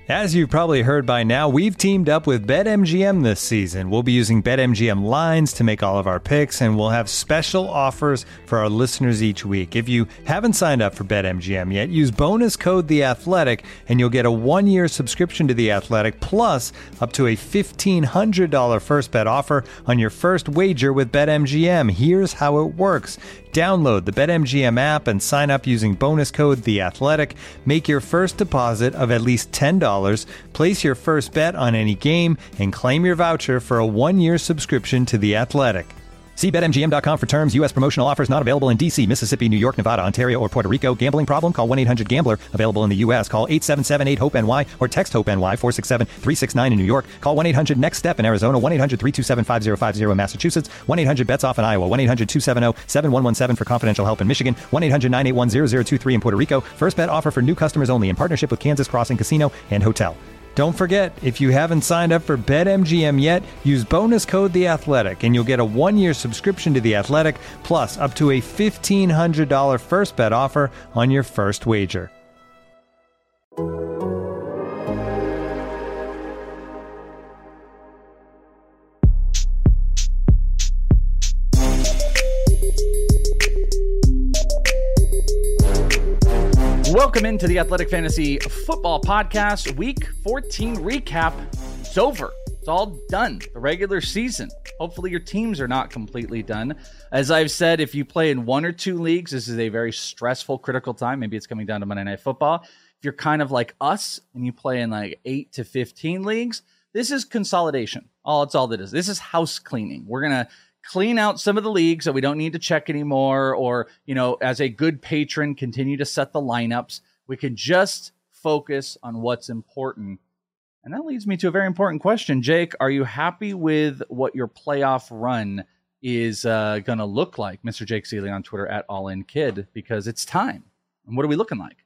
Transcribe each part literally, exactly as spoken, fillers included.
As you've probably heard by now, we've teamed up with BetMGM this season. We'll be using BetMGM lines to make all of our picks, and we'll have special offers for our listeners each week. If you haven't signed up for BetMGM yet, use bonus code The Athletic, and you'll get a one-year subscription to The Athletic, plus up to a fifteen hundred dollars first bet offer on your first wager with BetMGM. Here's how it works. Download the BetMGM app and sign up using bonus code The Athletic. Make your first deposit of at least ten dollars. Place your first bet on any game and claim your voucher for a one-year subscription to The Athletic. See Bet M G M dot com for terms. U S promotional offers not available in D C, Mississippi, New York, Nevada, Ontario, or Puerto Rico. Gambling problem? Call one eight hundred gambler. Available in the U S. Call eight seven seven eight hope N Y or text HOPE-NY four six seven three six nine in New York. Call one eight hundred next step in Arizona. one eight hundred three two seven five zero five zero in Massachusetts. one eight hundred bets off in Iowa. one eight hundred two seven zero seven one one seven for confidential help in Michigan. one eight hundred nine eight one zero zero two three in Puerto Rico. First bet offer for new customers only in partnership with Kansas Crossing Casino and Hotel. Don't forget, if you haven't signed up for BetMGM yet, use bonus code The Athletic, and you'll get a one-year subscription to The Athletic, plus up to a fifteen hundred dollars first bet offer on your first wager. Welcome into the Athletic Fantasy Football Podcast. Week fourteen recap. It's over. It's all done. The regular season. Hopefully your teams are not completely done. As I've said, if you play in one or two leagues, this is a very stressful, critical time. Maybe it's coming down to Monday Night Football. If you're kind of like us and you play in like eight to fifteen leagues, this is consolidation. All it's all that is. This is house cleaning. We're going to clean out some of the leagues that we don't need to check anymore, or, you know, as a good patron, continue to set the lineups. We can just focus on what's important. And that leads me to a very important question. Jake, are you happy with what your playoff run is uh, going to look like? Mister Jake Seeley on Twitter at AllInKid, because it's time. And what are we looking like?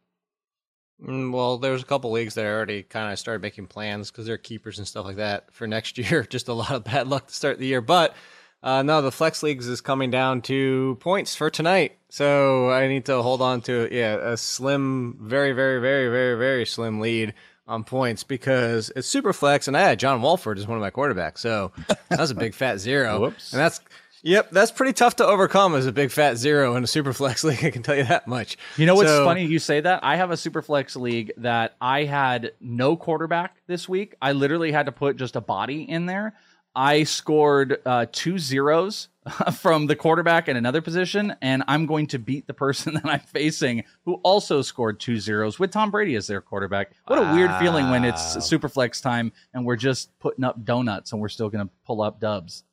Mm, well, there's a couple leagues that I already kind of started making plans because they're keepers and stuff like that for next year. Just a lot of bad luck to start the year. But Uh, no, the Flex Leagues is coming down to points for tonight. So I need to hold on to, yeah, a slim, very, very, very, very, very slim lead on points because it's super flex. And I had John Wolford as one of my quarterbacks. So that was a big fat zero. Whoops. And that's, yep, that's pretty tough to overcome as a big fat zero in a super flex league. I can tell you that much. You know what's so, funny? You say that. I have a super flex league that I had no quarterback this week. I literally had to put just a body in there. I scored uh, two zeros from the quarterback in another position, and I'm going to beat the person that I'm facing who also scored two zeros with Tom Brady as their quarterback. What a wow. weird feeling when it's super flex time and we're just putting up donuts and we're still going to pull up dubs.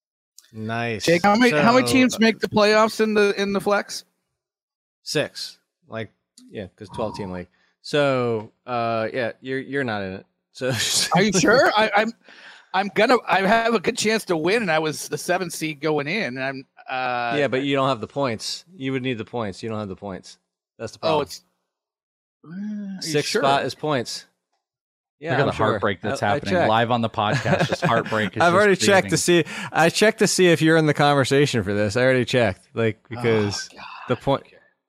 Nice. Jake, how many so, how many teams make the playoffs in the in the flex? Six. Like, yeah, because twelve team league. So, uh, yeah, you're you're not in it. So, are you sure? I, I'm. I'm gonna. I have a good chance to win, and I was the seventh seed going in. And I'm. Uh, yeah, but you don't have the points. You would need the points. You don't have the points. That's the problem. Oh, it's uh, sixth sure? spot is points. Yeah, look at I'm the sure. heartbreak that's I, happening I live on the podcast. Just heartbreak. Is I've just already breathing. checked to see. I checked to see if you're in the conversation for this. I already checked, like because oh, the point.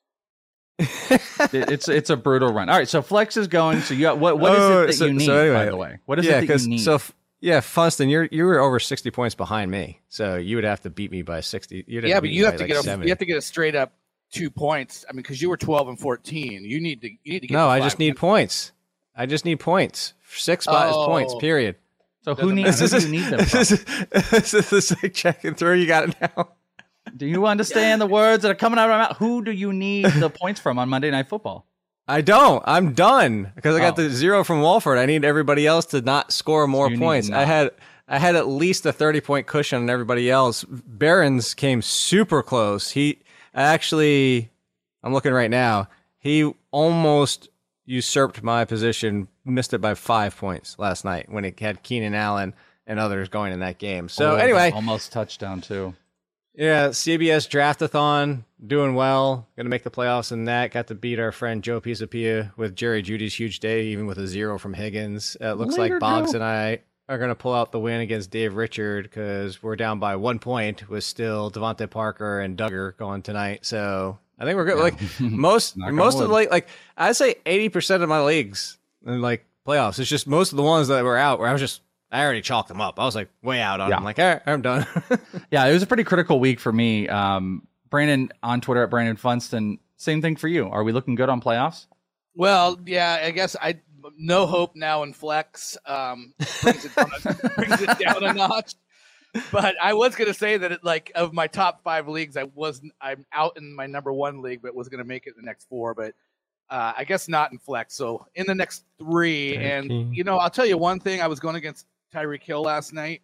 it, it's it's a brutal run. All right, so flex is going. So you got, what what is oh, it that so, you need? So anyway, by the way, what is yeah, it that you need? So. Yeah, Funston, you're you were over sixty points behind me, so you would have to beat me by sixty. You'd have yeah, to but beat you me have by to like get a seventy. you have to get a straight up two points. I mean, because you were twelve and fourteen. You need to you need to get. No, to I five. just need points. I just need points. Six spot is Oh. points. Period. So who Doesn't needs? matter. Who do you need them from? This is this is the sick check and throw. You got it now. Do you understand the words that are coming out of my mouth? Who do you need the points from on Monday Night Football? I don't. I'm done because I got Oh. the zero from Wolford. I need everybody else to not score more You need points. not. I had I had at least a thirty point cushion on everybody else. Barons came super close. He actually, I'm looking right now. He almost usurped my position, missed it by five points last night when it had Keenan Allen and others going in that game. So Oh, anyway, almost touchdown too. yeah, C B S Draftathon, doing well. Going to make the playoffs in that. Got to beat our friend Joe Pisapia with Jerry Judy's huge day, even with a zero from Higgins. Uh, it looks Later, like Boggs Joe. and I are going to pull out the win against Dave Richard because we're down by one point with still Devontae Parker and Duggar going tonight. So I think we're good. Yeah. Like most, Knock on most of wood. the like, like I'd say eighty percent of my leagues, and like playoffs. It's just most of the ones that were out where I was just, I already chalked them up. I was like way out on Yeah. them. Like, all right, I'm done. Yeah, it was a pretty critical week for me. Um, Brandon on Twitter at Brandon Funston. Same thing for you. Are we looking good on playoffs? Well, yeah, I guess I no hope now in flex. Um, brings it down a, brings it down a notch. But I was going to say that it, like of my top five leagues, I wasn't. I'm out in my number one league, but was going to make it in the next four. But uh, I guess not in flex. So in the next three, and you know, I'll tell you one thing. I was going against Tyreek Hill last night,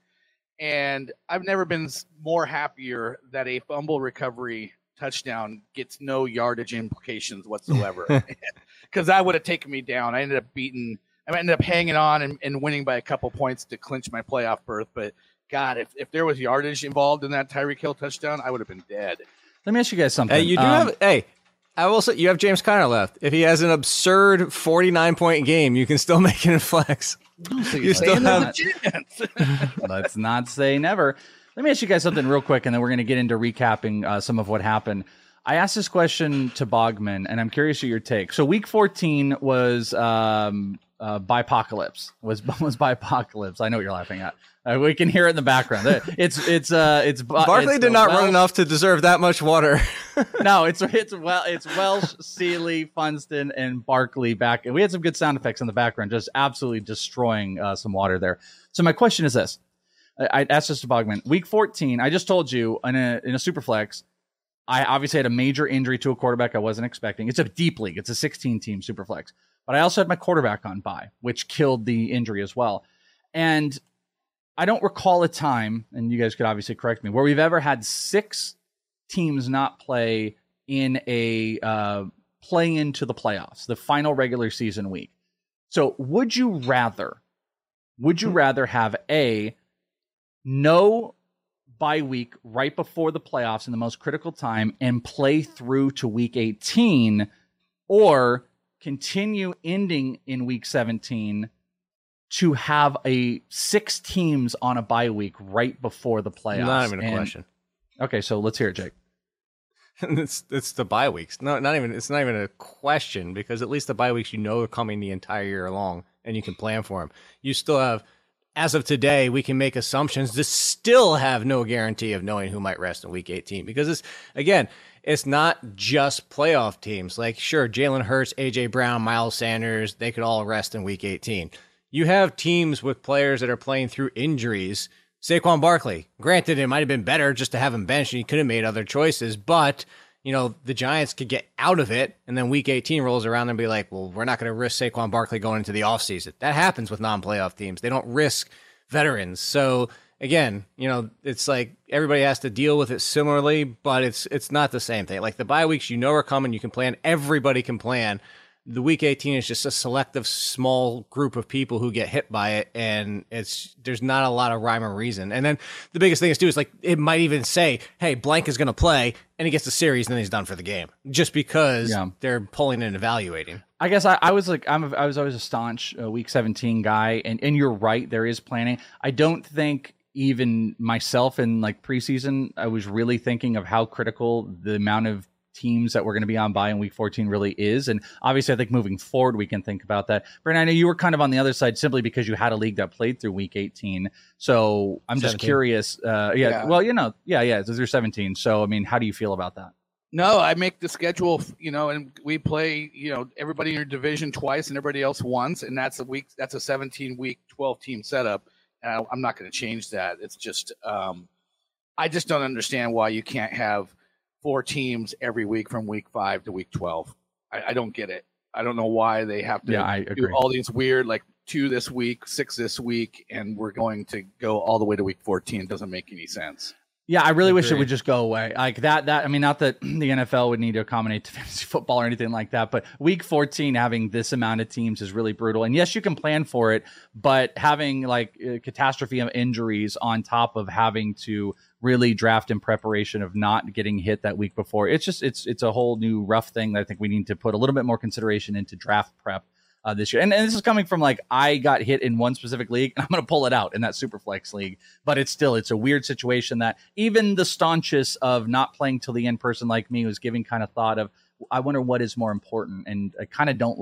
and I've never been more happier that a fumble recovery touchdown gets no yardage implications whatsoever. Because I would have taken me down. I ended up beating. I ended up hanging on and, and winning by a couple points to clinch my playoff berth, but. God, if, if there was yardage involved in that Tyreek Hill touchdown, I would have been dead. Let me ask you guys something. Hey, you do um, have. Hey, I will say you have James Conner left. If he has an absurd forty-nine point game, you can still make it in flex. So You still have a chance. Let's not say never. Let me ask you guys something real quick, and then we're going to get into recapping uh, some of what happened. I asked this question to Bogman, and I'm curious of your take. So week fourteen was um, uh, Bipocalypse. Was was Bipocalypse. I know what you're laughing at. Uh, we can hear it in the background. It's it's uh it's Barkley it's did not Welsh, run enough to deserve that much water. No, it's it's well it's Welsh, Sealy, Funston, and Barkley back. And we had some good sound effects in the background, just absolutely destroying uh, some water there. So my question is this: I, I asked this to Bogman. Week fourteen, I just told you in a in a superflex, I obviously had a major injury to a quarterback I wasn't expecting. It's a deep league. It's a sixteen team superflex, but I also had my quarterback on bye, which killed the injury as well. And I don't recall a time, and you guys could obviously correct me, where we've ever had six teams not play in a uh, play into the playoffs, the final regular season week. So would you rather, would you rather have a no bye week right before the playoffs in the most critical time and play through to week eighteen, or continue ending in week seventeen to have a six teams on a bye week right before the playoffs? Not even a And- question. Okay, so let's hear it, Jake. it's it's the bye weeks. No, not even. It's not even a question because at least the bye weeks you know are coming the entire year long and you can plan for them. You still have, as of today, we can make assumptions to still have no guarantee of knowing who might rest in week eighteen because it's again, it's not just playoff teams. Like sure, Jalen Hurts, A J Brown, Miles Sanders, they could all rest in week eighteen. You have teams with players that are playing through injuries. Saquon Barkley, granted, it might have been better just to have him benched and he could have made other choices, but, you know, the Giants could get out of it, and then week eighteen rolls around and be like, well, we're not going to risk Saquon Barkley going into the offseason. That happens with non-playoff teams. They don't risk veterans. So, again, you know, it's like everybody has to deal with it similarly, but it's it's not the same thing. Like the bye weeks, you know are coming, you can plan, everybody can plan. The week eighteen is just a selective small group of people who get hit by it, and it's there's not a lot of rhyme or reason. And then the biggest thing is too is like it might even say, "Hey, blank is going to play," and he gets the series, and then he's done for the game, just because Yeah. they're pulling and evaluating. I guess I, I was like I'm a, I was always a staunch uh, week seventeen guy, and and you're right, there is planning. I don't think even myself in like preseason, I was really thinking of how critical the amount of teams that we're going to be on bye in week fourteen really is. And obviously I think moving forward, we can think about that. Brandon, I know you were kind of on the other side simply because you had a league that played through week eighteen. So I'm just seventeen. curious. Uh, yeah, Yeah. Well, you know, yeah, yeah. Those are seventeen. So, I mean, how do you feel about that? No, I make the schedule, you know, and we play, you know, everybody in your division twice and everybody else once, and that's a week. That's a seventeen week, twelve team setup. And I, I'm not going to change that. It's just, um, I just don't understand why you can't have four teams every week from week five to week twelve. I, I don't get it. I don't know why they have to Yeah, I do agree. all these weird, like two this week, six this week, and we're going to go all the way to week fourteen. It doesn't make any sense. Yeah, I really wish it Agreed. would just go away. Like that, that, I mean, not that the N F L would need to accommodate to fantasy football or anything like that, but week fourteen, having this amount of teams is really brutal. And yes, you can plan for it, but having like a catastrophe of injuries on top of having to really draft in preparation of not getting hit that week before, it's just, it's, it's a whole new rough thing that I think we need to put a little bit more consideration into draft prep Uh, this year. And, and this is coming from like, I got hit in one specific league and I'm going to pull it out in that Superflex league, but it's still, it's a weird situation that even the staunchest of not playing till the end person like me was giving kind of thought of, I wonder what is more important. And I kind of don't like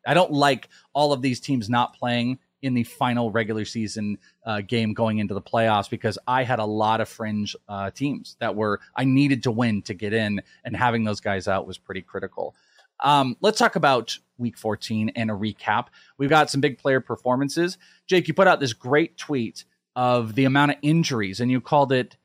I don't like all of these teams not playing in the final regular season uh, game going into the playoffs, because I had a lot of fringe uh, teams that were, I needed to win to get in, and having those guys out was pretty critical. Um, let's talk about week fourteen and a recap. We've got some big player performances. Jake, you put out this great tweet of the amount of injuries, and you called it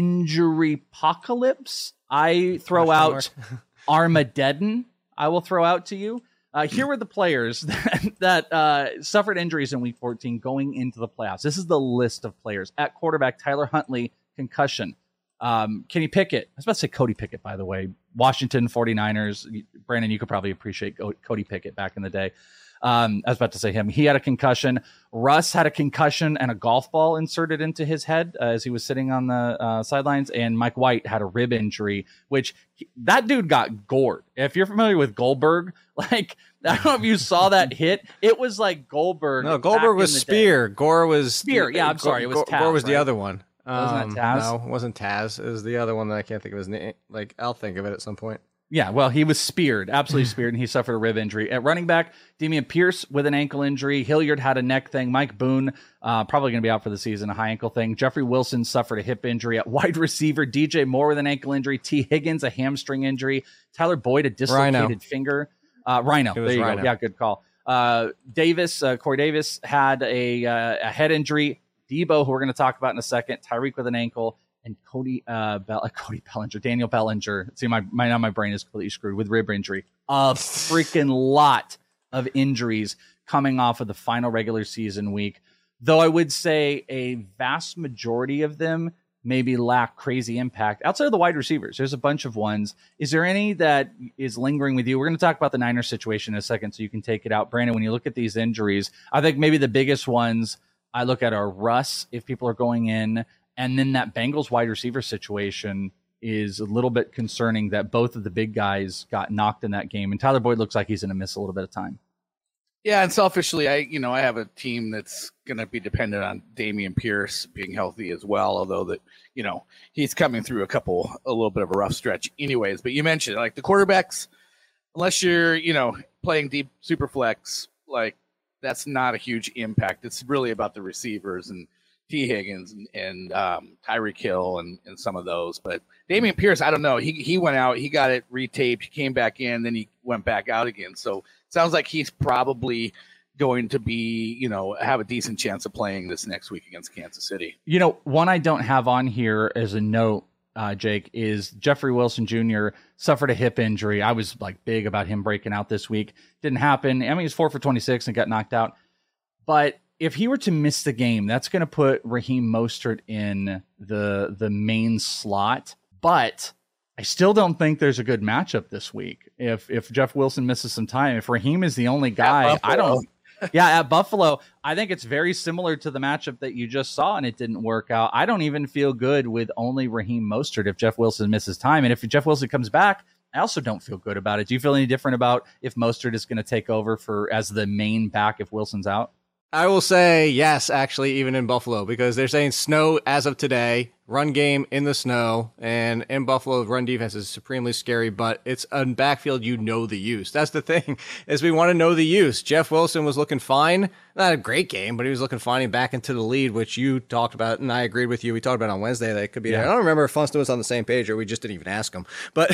injury apocalypse. I throw out Armageddon. I will throw out to you. Uh, here were the players that, that uh, suffered injuries in week fourteen going into the playoffs. This is the list of players. At quarterback, Tyler Huntley, concussion. Um, Kenny Pickett. I was about to say Cody Pickett, by the way. Washington forty-niners. Brandon, you could probably appreciate Cody Pickett back in the day. Um, I was about to say him. He had a concussion. Russ had a concussion and a golf ball inserted into his head uh, as he was sitting on the uh, sidelines. And Mike White had a rib injury, which he, that dude got gored. If you're familiar with Goldberg, like, I don't know if you saw that hit. It was like Goldberg. No, Goldberg was Spear. Day. Gore was Spear. Yeah, I'm sorry. It was Taz, Gore was right? the other one. Wasn't that Taz? Um, no, it wasn't Taz. It was the other one that I can't think of his name. Like, I'll think of it at some point. Yeah, well, he was speared, absolutely speared, and he suffered a rib injury. At running back, Dameon Pierce with an ankle injury. Hilliard had a neck thing. Mike Boone, uh, probably going to be out for the season, a high ankle thing. Jeffrey Wilson suffered a hip injury. At wide receiver, D J Moore with an ankle injury. T. Higgins, a hamstring injury. Tyler Boyd, a dislocated Rhino. finger. Uh, Rhino, there you Rhino. go. Yeah, good call. Uh, Davis, uh, Corey Davis had a, uh, a head injury. Debo, who we're going to talk about in a second. Tyreek with an ankle. And Cody, uh, Bell, Cody Bellinger, Daniel Bellinger. See, my, my now my brain is completely screwed with rib injury. A freaking lot of injuries coming off of the final regular season week. Though I would say a vast majority of them maybe lack crazy impact. Outside of the wide receivers, there's a bunch of ones. Is there any that is lingering with you? We're going to talk about the Niners situation in a second, so you can take it out. Brandon, when you look at these injuries, I think maybe the biggest ones I look at are Russ, if people are going in. And then that Bengals wide receiver situation is a little bit concerning that both of the big guys got knocked in that game. And Tyler Boyd looks like he's going to miss a little bit of time. Yeah, and selfishly, I you know I have a team that's going to be dependent on Dameon Pierce being healthy as well, although that you know he's coming through a couple, a little bit of a rough stretch anyways. But you mentioned, like, the quarterbacks, unless you're, you know, playing deep super flex, like, that's not a huge impact. It's really about the receivers and T. Higgins and, and um, Tyreek Hill and, and some of those. But Dameon Pierce, I don't know. He he went out, he got it retaped, he came back in, then he went back out again. So it sounds like he's probably going to be, you know, have a decent chance of playing this next week against Kansas City. You know, one I don't have on here as a note, uh, Jake, is Jeffrey Wilson Junior suffered a hip injury. I was like big about him breaking out this week. Didn't happen. I mean, he's four for twenty-six and got knocked out. But if he were to miss the game, that's going to put Raheem Mostert in the the main slot. But I still don't think there's a good matchup this week. If if Jeff Wilson misses some time, if Raheem is the only guy, I don't. Yeah, at Buffalo, I think it's very similar to the matchup that you just saw, and it didn't work out. I don't even feel good with only Raheem Mostert if Jeff Wilson misses time. And if Jeff Wilson comes back, I also don't feel good about it. Do you feel any different about if Mostert is going to take over for as the main back if Wilson's out? I will say yes, actually, even in Buffalo, because they're saying snow as of today, run game in the snow, and in Buffalo, run defense is supremely scary, but it's a backfield you know the use. That's the thing, is we want to know the use. Jeff Wilson was looking fine. Not a great game, but he was looking fine and back into the lead, which you talked about, and I agreed with you. We talked about on Wednesday that it could be. Yeah. I don't remember if Funston was on the same page or we just didn't even ask him. But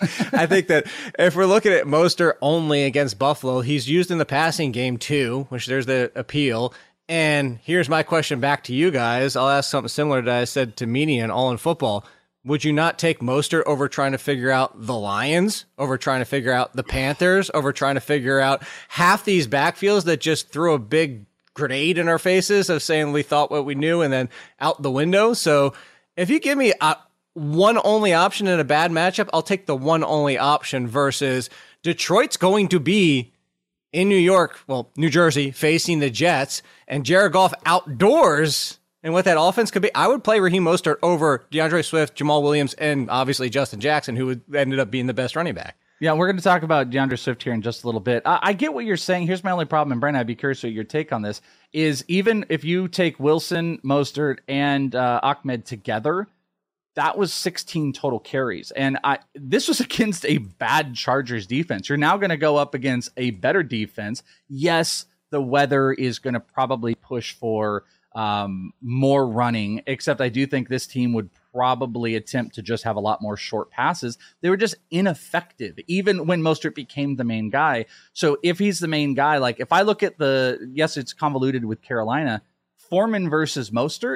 I think that if we're looking at Mostert only against Buffalo, he's used in the passing game too, which there's the appeal. And here's my question back to you guys. I'll ask something similar that I said to Meany and All in Football. Would you not take Mostert over trying to figure out the Lions, over trying to figure out the Panthers, over trying to figure out half these backfields that just threw a big grenade in our faces of saying we thought what we knew and then out the window? So if you give me a one only option in a bad matchup, I'll take the one only option versus Detroit's going to be in New York, well, New Jersey, facing the Jets, and Jared Goff outdoors, and what that offense could be. I would play Raheem Mostert over DeAndre Swift, Jamal Williams, and obviously Justin Jackson, who ended up being the best running back. Yeah, we're going to talk about DeAndre Swift here in just a little bit. I, I get what you're saying. Here's my only problem, and Brandon, I'd be curious what your take on this is. Even if you take Wilson, Mostert, and uh, Ahmed together, that was sixteen total carries. And I this was against a bad Chargers defense. You're now going to go up against a better defense. Yes, the weather is going to probably push for um, more running, except I do think this team would probably attempt to just have a lot more short passes. They were just ineffective, even when Mostert became the main guy. So if he's the main guy, like if I look at the, yes, it's convoluted with Carolina, Foreman versus Mostert,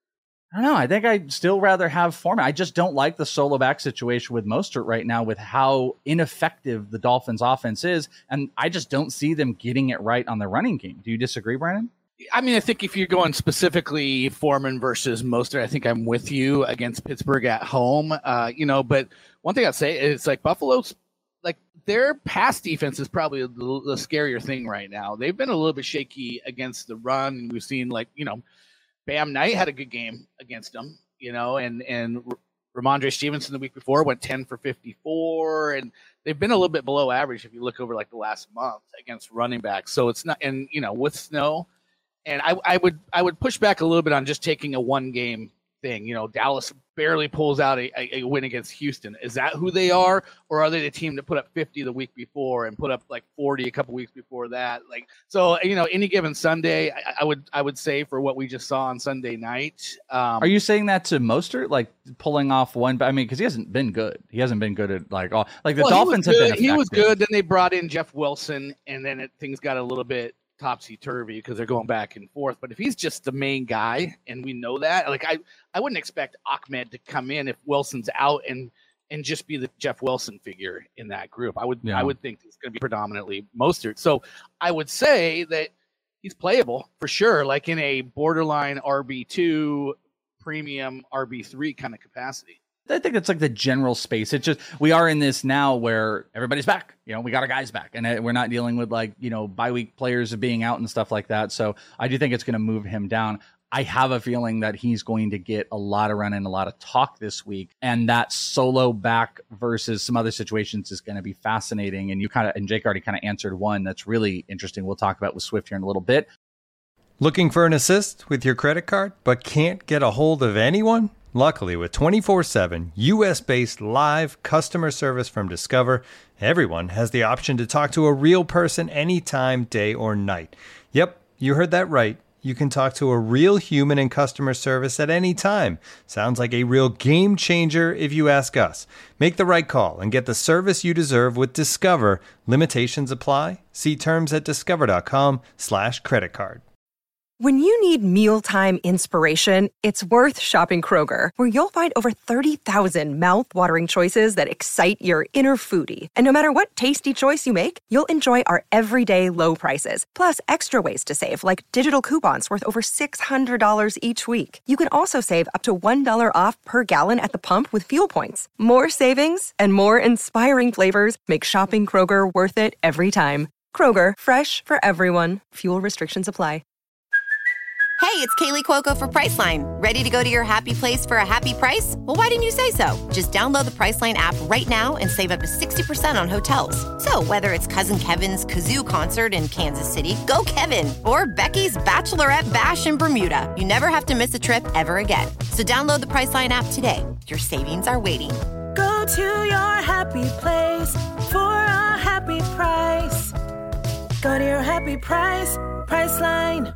I don't know. I think I'd still rather have Foreman. I just don't like the solo back situation with Mostert right now with how ineffective the Dolphins offense is. And I just don't see them getting it right on the running game. Do you disagree, Brandon? I mean, I think if you're going specifically Foreman versus Mostert, I think I'm with you against Pittsburgh at home. Uh, you know, but one thing I'd say is like Buffalo's, like their pass defense is probably the, the scarier thing right now. They've been a little bit shaky against the run. We've seen like, you know, Bam Knight had a good game against them, you know, and, and Ramondre Stevenson the week before went ten for fifty-four, and they've been a little bit below average if you look over like the last month against running backs. So it's not, and you know, with snow, and I, I would, I would push back a little bit on just taking a one game thing. You know, Dallas barely pulls out a, a, a win against Houston. Is that who they are, or are they the team that put up fifty the week before and put up like forty a couple weeks before that? Like, so you know, any given Sunday, I, I would I would say for what we just saw on Sunday night. Um, are you saying that to Mostert, like pulling off one? I mean, because he hasn't been good. He hasn't been good at like all like the well, Dolphins have been effective. He was good. Then they brought in Jeff Wilson, and then it, things got a little bit topsy-turvy because they're going back and forth. But if he's just the main guy, and we know that, like I, I wouldn't expect Ahmed to come in if Wilson's out and and just be the Jeff Wilson figure in that group. I would yeah. I would think it's going to be predominantly Mostert. So I would say that he's playable for sure, like in a borderline R B two, premium R B three kind of capacity. I think it's like the general space. It's just, we are in this now where everybody's back. You know, we got our guys back, and we're not dealing with like, you know, bye week players being out and stuff like that. So I do think it's going to move him down. I have a feeling that he's going to get a lot of run and a lot of talk this week. And that solo back versus some other situations is going to be fascinating. And you kind of, and Jake already kind of answered one that's really interesting. We'll talk about with Swift here in a little bit. Looking for an assist with your credit card, but can't get a hold of anyone? Luckily, with twenty-four seven U S-based live customer service from Discover, everyone has the option to talk to a real person anytime, day or night. Yep, you heard that right. You can talk to a real human in customer service at any time. Sounds like a real game changer if you ask us. Make the right call and get the service you deserve with Discover. Limitations apply. See terms at discover.com slash credit card. When you need mealtime inspiration, it's worth shopping Kroger, where you'll find over thirty thousand mouth-watering choices that excite your inner foodie. And no matter what tasty choice you make, you'll enjoy our everyday low prices, plus extra ways to save, like digital coupons worth over six hundred dollars each week. You can also save up to one dollar off per gallon at the pump with fuel points. More savings and more inspiring flavors make shopping Kroger worth it every time. Kroger, fresh for everyone. Fuel restrictions apply. Hey, it's Kaylee Cuoco for Priceline. Ready to go to your happy place for a happy price? Well, why didn't you say so? Just download the Priceline app right now and save up to sixty percent on hotels. So whether it's Cousin Kevin's Kazoo Concert in Kansas City, go Kevin, or Becky's Bachelorette Bash in Bermuda, you never have to miss a trip ever again. So download the Priceline app today. Your savings are waiting. Go to your happy place for a happy price. Go to your happy price, Priceline.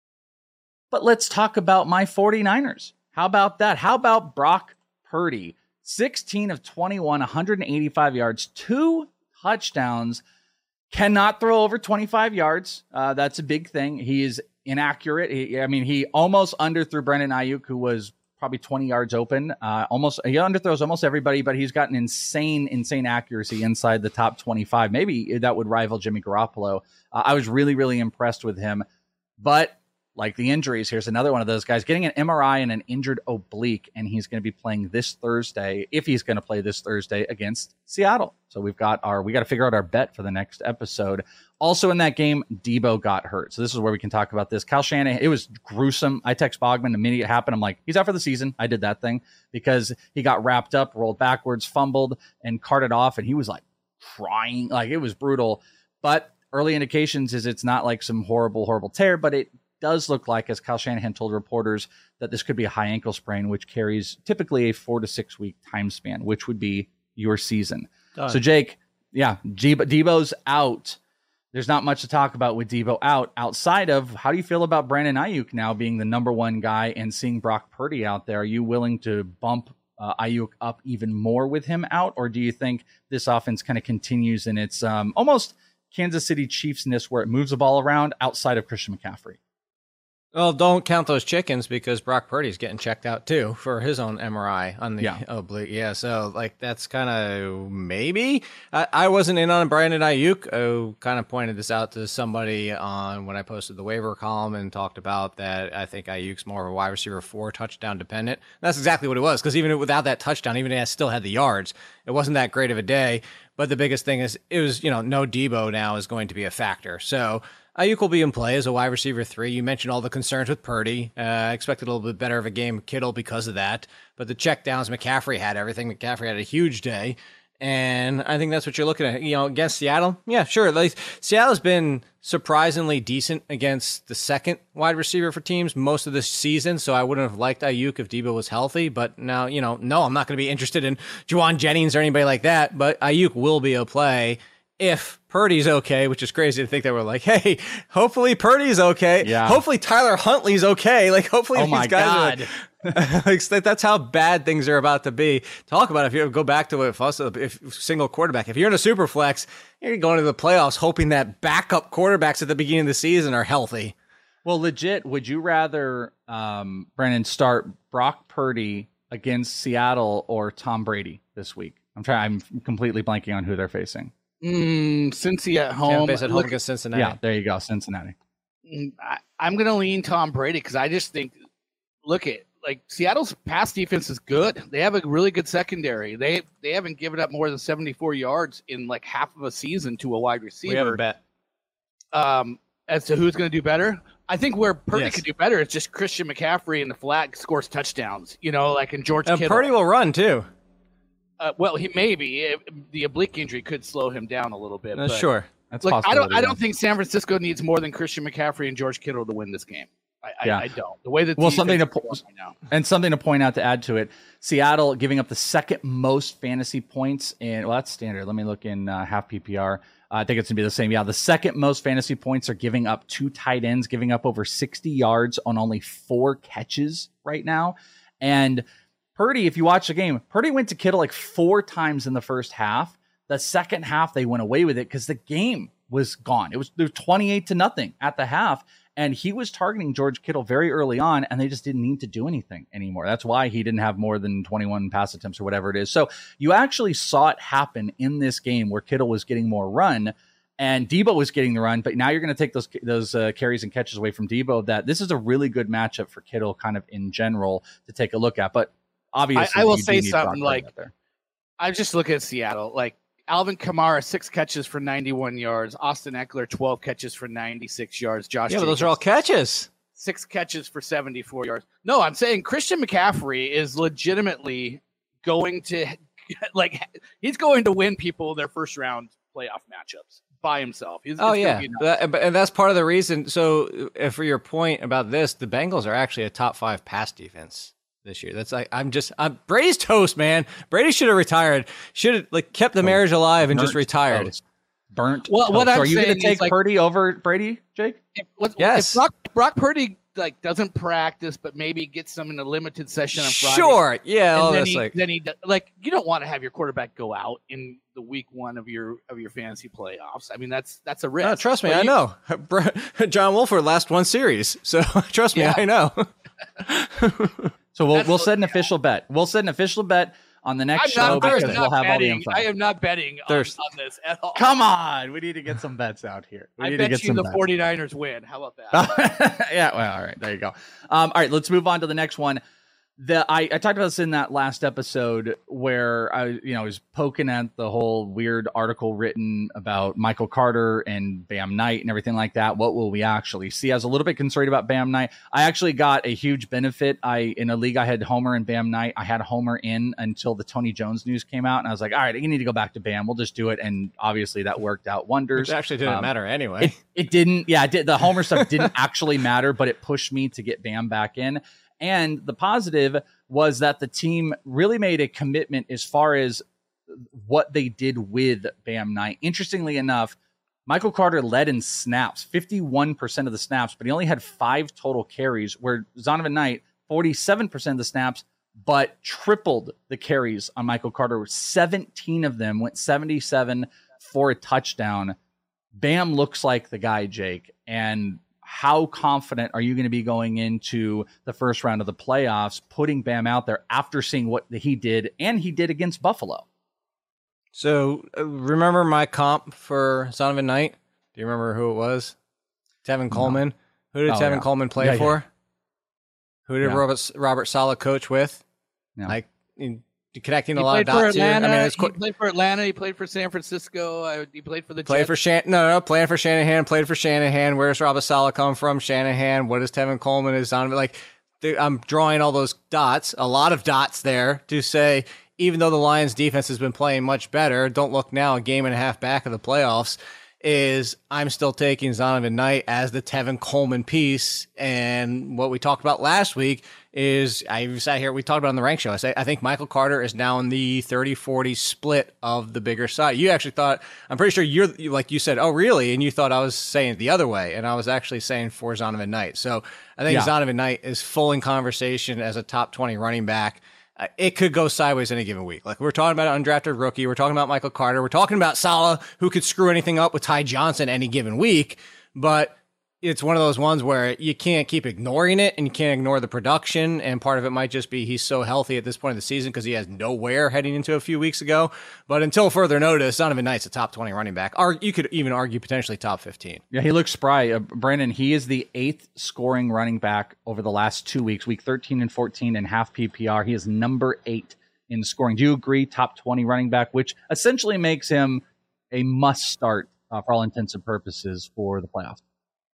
But let's talk about my 49ers. How about that? How about Brock Purdy? sixteen of twenty-one, one hundred eighty-five yards, two touchdowns. Cannot throw over twenty-five yards. Uh, that's a big thing. He is inaccurate. He, I mean, he almost underthrew Brandon Ayuk, who was probably twenty yards open. Uh, almost he underthrows almost everybody, but he's got an insane, insane accuracy inside the top twenty-five. Maybe that would rival Jimmy Garoppolo. Uh, I was really, really impressed with him. But like the injuries, here's another one of those guys getting an M R I and an injured oblique, and he's going to be playing this Thursday, if he's going to play this Thursday against Seattle. So we've got our, we got to figure out our bet for the next episode. Also in that game, Debo got hurt. So this is where we can talk about this. Kyle Shanahan, it was gruesome. I text Bogman the minute it happened. I'm like, he's out for the season. I did that thing because he got wrapped up, rolled backwards, fumbled, and carted off, and he was like crying. Like it was brutal. But early indications is it's not like some horrible, horrible tear, but it does look like, as Kyle Shanahan told reporters, that this could be a high ankle sprain, which carries typically a four to six week time span, which would be your season. Done. So Jake, yeah, Debo, Debo's out. There's not much to talk about with Debo out outside of how do you feel about Brandon Ayuk now being the number one guy and seeing Brock Purdy out there? Are you willing to bump uh, Ayuk up even more with him out? Or do you think this offense kind of continues in its um, almost Kansas City Chiefs-ness where it moves the ball around outside of Christian McCaffrey? Well, don't count those chickens because Brock Purdy's getting checked out too for his own M R I on the yeah. oblique. Yeah, so like that's kind of maybe. I, I wasn't in on Brandon Ayuk. I kind of pointed this out to somebody on when I posted the waiver column and talked about that. I think Ayuk's more of a wide receiver four touchdown dependent. And that's exactly what it was because even without that touchdown, even if he still had the yards, it wasn't that great of a day. But the biggest thing is it was, you know, no Debo now is going to be a factor. So Ayuk will be in play as a wide receiver three. You mentioned all the concerns with Purdy. Uh, I expected a little bit better of a game with Kittle because of that. But the checkdowns, McCaffrey had everything. McCaffrey had a huge day. And I think that's what you're looking at. You know, against Seattle, yeah, sure. Like, Seattle's been surprisingly decent against the second wide receiver for teams most of this season. So I wouldn't have liked Ayuk if Debo was healthy. But now, you know, no, I'm not going to be interested in Juwan Jennings or anybody like that. But Ayuk will be a play if Purdy's okay, which is crazy to think that we're like, hey, hopefully Purdy's okay. Yeah. Hopefully Tyler Huntley's okay. Like, hopefully oh these my guys God. are like, that's how bad things are about to be. Talk about it. If you go back to it, if, if single quarterback, if you're in a super flex, you're going to the playoffs hoping that backup quarterbacks at the beginning of the season are healthy. Well, legit, would you rather, um, Brandon, start Brock Purdy against Seattle or Tom Brady this week? I'm trying. I'm completely blanking on who they're facing. Mm, Cincy at home. Tampa's at home against Cincinnati. Yeah, there you go, Cincinnati. I, I'm going to lean Tom Brady because I just think, look at like Seattle's pass defense is good. They have a really good secondary. They they haven't given up more than seventy-four yards in like half of a season to a wide receiver. We have a bet. Um, as to who's going to do better, I think where Purdy yes. could do better is just Christian McCaffrey in the flat scores touchdowns. You know, like in George and Kittle. Purdy will run too. Uh, well, he maybe the oblique injury could slow him down a little bit. Uh, but sure, that's look, possible. I don't. I don't think San Francisco needs more than Christian McCaffrey and George Kittle to win this game. I, yeah. I, I don't. The way that well, something to po- right now. and something to point out to add to it: Seattle giving up the second most fantasy points in. Well, that's standard. Let me look in uh, half P P R. Uh, I think it's gonna be the same. Yeah, the second most fantasy points are giving up two tight ends, giving up over sixty yards on only four catches right now, and Purdy, if you watch the game, Purdy went to Kittle like four times in the first half. The second half, they went away with it because the game was gone. It was, it was twenty-eight to nothing at the half. And he was targeting George Kittle very early on, and they just didn't need to do anything anymore. That's why he didn't have more than twenty-one pass attempts or whatever it is. So you actually saw it happen in this game where Kittle was getting more run and Debo was getting the run. But now you're going to take those those uh, carries and catches away from Debo. That this is a really good matchup for Kittle kind of in general to take a look at. But obviously, I, I will say something like, I just look at Seattle, like Alvin Kamara, six catches for ninety-one yards. Austin Eckler, twelve catches for ninety-six yards. Josh, yeah, but Jacobs, those are all catches. Six catches for seventy-four yards. No, I'm saying Christian McCaffrey is legitimately going to, like, he's going to win people their first round playoff matchups by himself. He's, oh yeah, that, and that's part of the reason. So, uh, for your point about this, the Bengals are actually a top five pass defense this year. That's like I'm just I'm Brady's toast, man. Brady should have retired. Should have like kept the marriage alive and Burnt just retired. Toast. Burnt. Well, toast. what I'm so are you going to take like, Purdy over Brady, Jake? If, what, yes. If Brock, Brock Purdy like doesn't practice, but maybe gets some in a limited session on Friday. Sure. Yeah. And all then that's he, like then he like you don't want to have your quarterback go out in the week one of your of your fantasy playoffs. I mean that's that's a risk. No, trust me, but I you, know. John Wolford last one series, so trust me, Yeah. I know. So we'll That's we'll what- set an yeah. official bet. We'll set an official bet on the next I'm show not, I'm because not we'll have all the betting. info. I am not betting on, Thirst. on this at all. Come on, we need to get some bets out here. We I need to bet get you some the bets. 49ers win. How about that? Yeah, well, all right, there you go. Um, all right, let's move on to the next one. The I, I talked about this in that last episode where I you know was poking at the whole weird article written about Michael Carter and Bam Knight and everything like that. What will we actually see? I was a little bit concerned about Bam Knight. I actually got a huge benefit. I in a league I had Homer and Bam Knight. I had Homer in until the Tony Jones news came out, and I was like, all right, you need to go back to Bam. We'll just do it, and obviously that worked out wonders. It actually didn't um, matter anyway. It, it didn't. Yeah, it did. The Homer stuff didn't actually matter, but it pushed me to get Bam back in. And the positive was that the team really made a commitment as far as what they did with Bam Knight. Interestingly enough, Michael Carter led in snaps, fifty-one percent of the snaps, but he only had five total carries, where Zonovan Knight, forty-seven percent of the snaps, but tripled the carries on Michael Carter. seventeen of them went seventy-seven for a touchdown. Bam looks like the guy, Jake, and how confident are you going to be going into the first round of the playoffs, putting Bam out there after seeing what he did and he did against Buffalo? So uh, remember my comp for Zonovan Knight? Do you remember who it was? Tevin Coleman. No. Who did oh, Tevin yeah. Coleman play yeah, for? Yeah. Who did yeah. Robert, Robert Saleh coach with? Yeah. Like in, connecting he a lot of dots here. I mean, it's he played for Atlanta. He played for San Francisco. Uh, he played for the played Jets. for Shan- no, no, playing for Shanahan. Played for Shanahan. Where's Robert Saleh come from? Shanahan. What is Tevin Coleman? Is on like I'm drawing all those dots, a lot of dots there to say. Even though the Lions defense has been playing much better, don't look now a game and a half back of the playoffs. Is I'm still taking Zonovan Knight as the Tevin Coleman piece. And what we talked about last week is I sat here, we talked about on the rank show. I say, I think Michael Carter is now in the thirty forty split of the bigger side. You actually thought, I'm pretty sure you're like you said, oh, really? And you thought I was saying it the other way. And I was actually saying for Zonovan Knight. So I think yeah. Zonovan Knight is full in conversation as a top twenty running back. Uh, it could go sideways any given week. Like we're talking about an undrafted rookie. We're talking about Michael Carter. We're talking about Saleh, who could screw anything up with Ty Johnson any given week. But it's one of those ones where you can't keep ignoring it and you can't ignore the production. And part of it might just be he's so healthy at this point of the season because he has nowhere heading into a few weeks ago. But until further notice, Zonovan Knight's a top twenty running back. Or you could even argue potentially top fifteen. Yeah, he looks spry. Uh, Brandon, he is the eighth scoring running back over the last two weeks, week thirteen and fourteen and half P P R. He is number eight in scoring. Do you agree? Top twenty running back, which essentially makes him a must start uh, for all intents and purposes for the playoffs.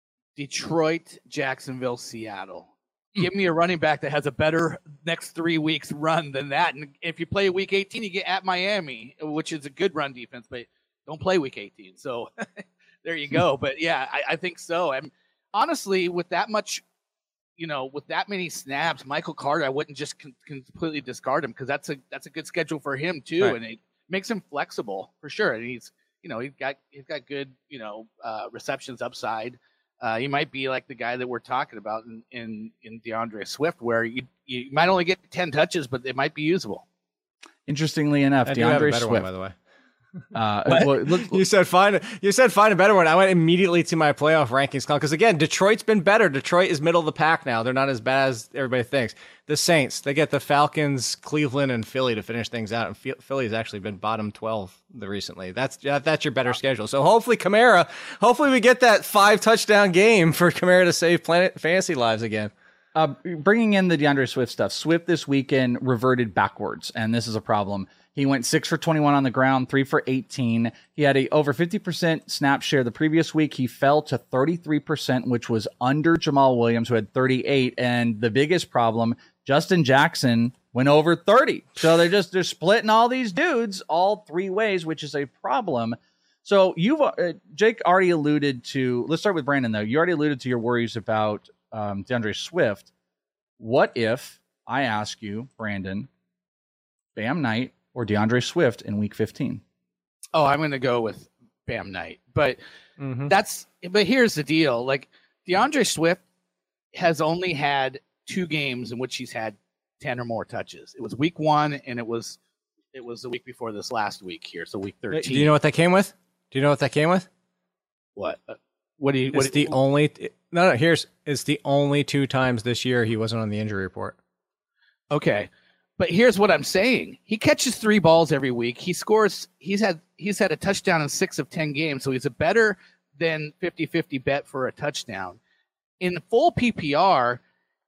Detroit, Jacksonville, Seattle. Give me a running back that has a better next three weeks run than that. And if you play week eighteen, you get at Miami, which is a good run defense, but don't play week eighteen. So there you go. But yeah, I, I think so. And honestly, with that much, you know, with that many snaps, Michael Carter, I wouldn't just con- completely discard him because that's a that's a good schedule for him too, right. And it makes him flexible for sure. And he's, you know, he's got he's got good, you know, uh, receptions upside. Uh, he might be like the guy that we're talking about in, in, in DeAndre Swift, where you, you might only get ten touches, but it might be usable. Interestingly enough, I DeAndre Swift, one, by the way. Uh, well, look, you said find you said find a better one. I went immediately to my playoff rankings because again, Detroit's been better. Detroit is middle of the pack now. They're not as bad as everybody thinks. The Saints, they get the Falcons, Cleveland, and Philly to finish things out. And Philly's actually been bottom twelve the recently. That's that's your better schedule. So hopefully Kamara, hopefully we get that five touchdown game for Kamara to save Planet Fantasy lives again. Uh, bringing in the DeAndre Swift stuff. Swift this weekend reverted backwards, and this is a problem. He went six for twenty-one on the ground, three for eighteen. He had a over fifty percent snap share the previous week. He fell to thirty-three percent, which was under Jamal Williams, who had thirty-eight. And the biggest problem, Justin Jackson went over thirty. So they're just they're splitting all these dudes all three ways, which is a problem. So you've uh, Jake already alluded to. Let's start with Brandon though. You already alluded to your worries about um, DeAndre Swift. What if I ask you, Brandon, Bam Knight or DeAndre Swift in week fifteen? Oh, I'm going to go with Bam Knight. But mm-hmm. that's but here's the deal. Like DeAndre Swift has only had two games in which he's had ten or more touches. It was week one and it was it was the week before this last week here, so week thirteen. Do you know what that came with? Do you know what that came with? What? Uh, what do you It's what the you, only No, no, here's it's the only two times this year he wasn't on the injury report. Okay. But here's what I'm saying. He catches three balls every week. He scores. He's had he's had a touchdown in six of ten games. So he's a better than fifty-fifty bet for a touchdown. In full P P R,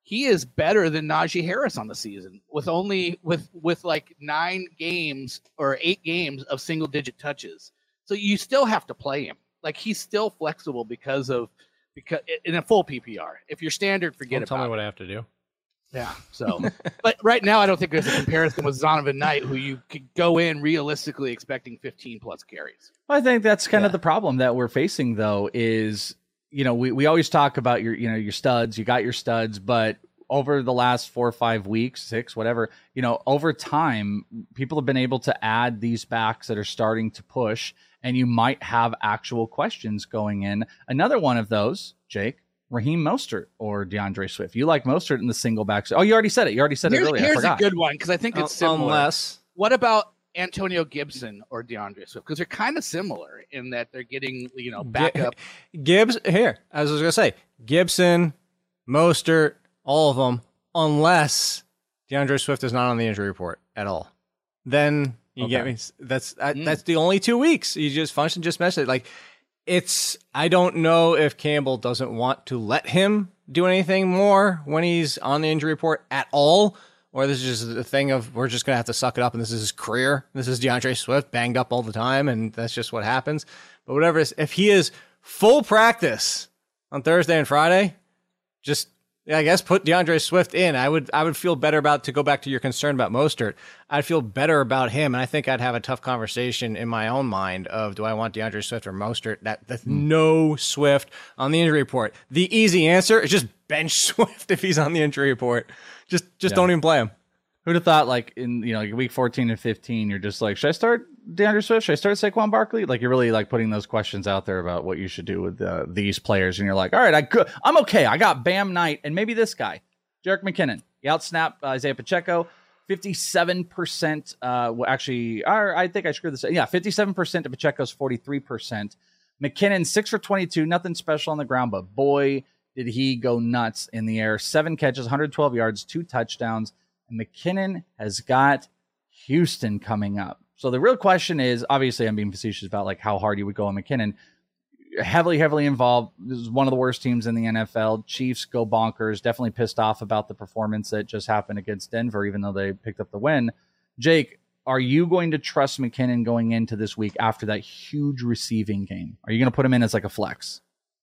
he is better than Najee Harris on the season with only with with like nine games or eight games of single digit touches. So you still have to play him. Like he's still flexible because of because in a full P P R. If you're standard, forget Don't about tell me it. what I have to do. Yeah. So, but right now I don't think there's a comparison with Zonovan Knight, who you could go in realistically expecting fifteen plus carries. I think that's kind Yeah. of the problem that we're facing, though, is, you know, we, we always talk about your, you know, your studs, you got your studs, but over the last four or five weeks, six, whatever, you know, over time, people have been able to add these backs that are starting to push, and you might have actual questions going in. Another one of those, Jake, Raheem Mostert or DeAndre Swift. You like Mostert in the single backs. Oh, you already said it. You already said Here's, it earlier. I here's a forgot. good one because I think it's Un- similar. Unless What about Antonio Gibson or DeAndre Swift? Because they're kind of similar in that they're getting, you know, backup. Gibbs here, as I was gonna say, Gibson, Mostert, all of them, unless DeAndre Swift is not on the injury report at all. Then you Okay. get me. That's I, Mm. that's the only two weeks. You just function just mentioned it. Like it's. I don't know if Campbell doesn't want to let him do anything more when he's on the injury report at all. Or this is just a thing of we're just going to have to suck it up and this is his career. This is DeAndre Swift banged up all the time and that's just what happens. But whatever it is, if he is full practice on Thursday and Friday, just, yeah, I guess put DeAndre Swift in. I would I would feel better about, to go back to your concern about Mostert, I'd feel better about him. And I think I'd have a tough conversation in my own mind of, do I want DeAndre Swift or Mostert? That, that's no Swift on the injury report. The easy answer is just bench Swift if he's on the injury report. Just just Yeah. don't even play him. Who'd have thought, like, in, you know, like week fourteen and fifteen, you're just like, should I start DeAndre Swift? Should I start Saquon Barkley? Like, you're really like putting those questions out there about what you should do with uh, these players, and you're like, all right, I could, I'm okay. I got Bam Knight and maybe this guy, Jerick McKinnon. He outsnapped uh, Isaiah Pacheco, fifty-seven percent. Uh, well, actually, or I think I screwed this up. Yeah, fifty-seven percent to Pacheco's forty-three percent. McKinnon six for twenty-two, nothing special on the ground, but boy, did he go nuts in the air. Seven catches, one hundred twelve yards, two touchdowns. And McKinnon has got Houston coming up. So the real question is, obviously I'm being facetious about like how hard you would go on McKinnon. Heavily, heavily involved. This is one of the worst teams in the N F L. Chiefs go bonkers. Definitely pissed off about the performance that just happened against Denver, even though they picked up the win. Jake, are you going to trust McKinnon going into this week after that huge receiving game? Are you going to put him in as like a flex?